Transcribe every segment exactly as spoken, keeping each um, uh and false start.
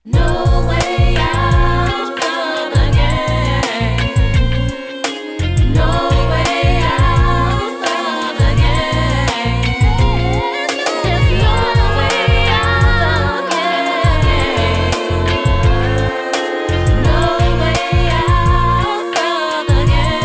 No way out of the game. No way out of the game. There's no way out of the game. No way out of the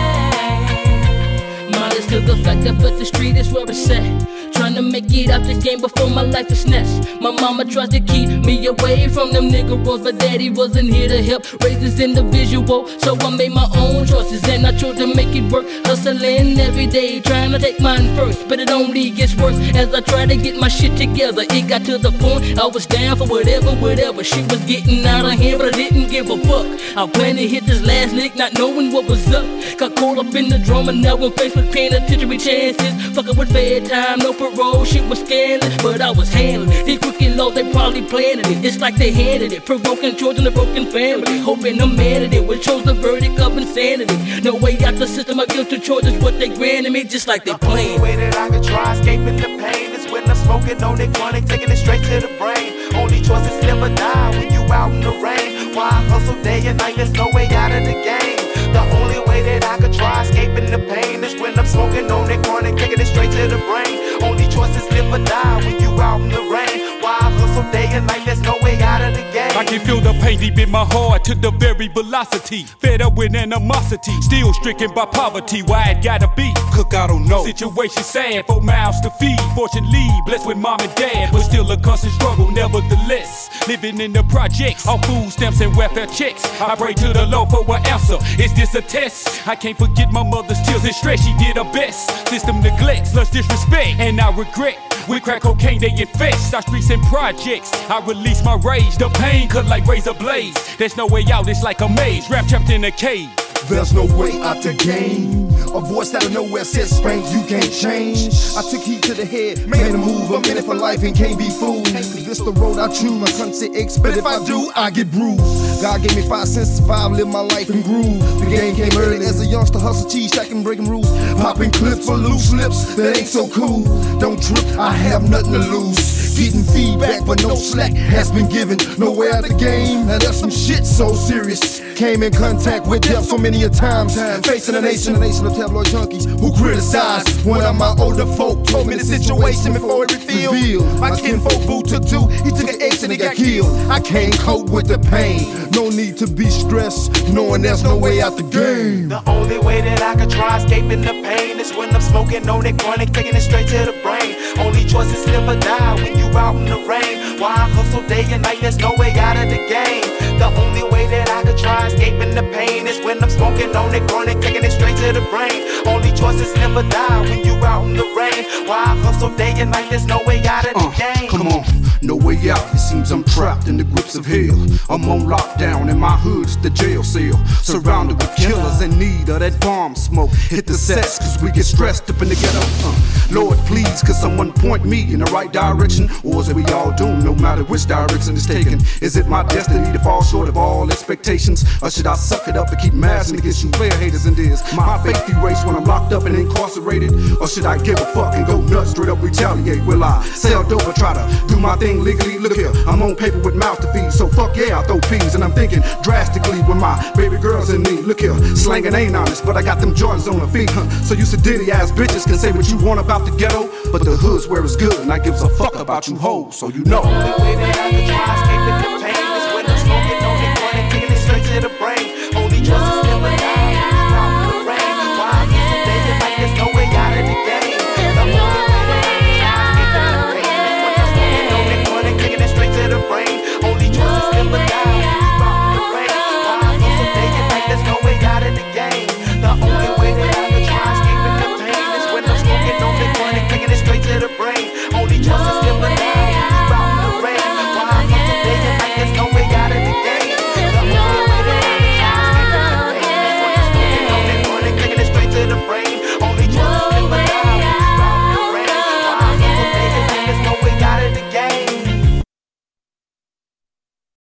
game. Modest to the fact that but the street is where it's at. Trying to make it out this game before my life is snatched. My mama tries to keep me away from them niggeros, but daddy wasn't here to help raise this individual. So I made my own choices and I chose to make it work. Hustling every day, trying to take mine first, but it only gets worse as I try to get my shit together. It got to the point I was down for whatever, whatever. Shit was getting out of hand, but I didn't give a fuck. I planned to hit this last lick, not knowing what was up. Got caught up in the drama, now I'm faced with penitentiary chances. Fucking with fair time, no parole, shit was scandalous, but I was handling it. These crooked laws, they probably planning it. It's like they handed it, provoking children, a broken family. Hoping I'm mad at it, which chose the verdict of insanity. No way out the system, I guilt to choice is what they granted me, just like they planned. The only way that I could try escaping the pain is when I'm smoking on it, chronic, taking it straight to the brain. Only choice is live or die when you out in the rain. Why hustle day and night, there's no way out of the game. The only way that I could try escaping the pain is when I'm smoking on it, chronic, taking it straight to the brain. Only choice is live or die when you out in the rain. Why hustle day and night, there's no way out of the game. I can feel the pain deep in my heart to the very velocity. Fed up with animosity, still stricken by poverty. Why it gotta be? Cook, I don't know. Situation sad, four mouths to feed. Fortunately, blessed with mom and dad, but still a constant struggle nevertheless. Living in the projects, on food stamps and welfare checks. I pray to the Lord for an answer. Is this a test? I can't forget my mother's tears and stress. She did her best. System neglects, plus disrespect, and I regret. With crack cocaine they infest our streets and projects. I release my rage, the pain cut like razor blades. There's no way out, it's like a maze, wrapped trapped in a cave. There's no way out the game. A voice out of nowhere says strength you can't change. I took heat to the head, made a move, a minute for life and can't be fooled. This the road I choose, I couldn't say X, but if I do, I get bruised. God gave me five cents to survive, live my life and groove. The game came early as a youngster, hustle cheese, stacking, breaking rules. Popping clips for loose lips, that ain't so cool. Don't trip, I have nothing to lose. Getting feedback, but no slack has been given. Nowhere out the game, now that's some shit so serious. Came in contact with death so many a times. Facing a nation, a nation of tabloid junkies who criticize. One of my older folk told me the situation before it revealed. My kinfolk boo took two, he took an X and he got killed. I can't cope with the pain. No need to be stressed, knowing there's no way out the game. The only way that I could try escaping the pain is when I'm smoking on it, chronic, taking it straight to the brain. Only choice is live or die when you out in the rain. Why hustle day and night, there's no way out of the game. The only way that I could try escaping the pain is when I'm smoking on it, chronic, taking it straight to the brain. Only choice is live or die when you out in the rain. Why hustle day and night, there's no way out of the uh, game. Come on, no way out, it seems I'm trapped in the grips of hell. I'm on lockdown and my hood's the jail cell. Surrounded with killers in need of that bomb smoke. Hit the sets cause we get stressed up in the ghetto. uh, Lord please, could someone point me in the right direction? Or is it we all doomed no matter which direction it's taken? Is it my destiny to fall short of all expectations? Or should I suck it up and keep mashing against you player haters and this? My faith erased when I'm locked up and incarcerated? Or should I give a fuck and go nuts, straight up retaliate? Will I sell dope or try to do my thing legally? Look here, I'm on paper with mouth to feed, so fuck yeah, I throw peas. And I'm thinking drastically with my baby girls in me. Look here, slanging ain't honest, but I got them Jordans on her feet, huh? So you sedity ass bitches can say what you want about the ghetto, but the hood's where it's good, and I gives a fuck about you hoes, so you know. The only way that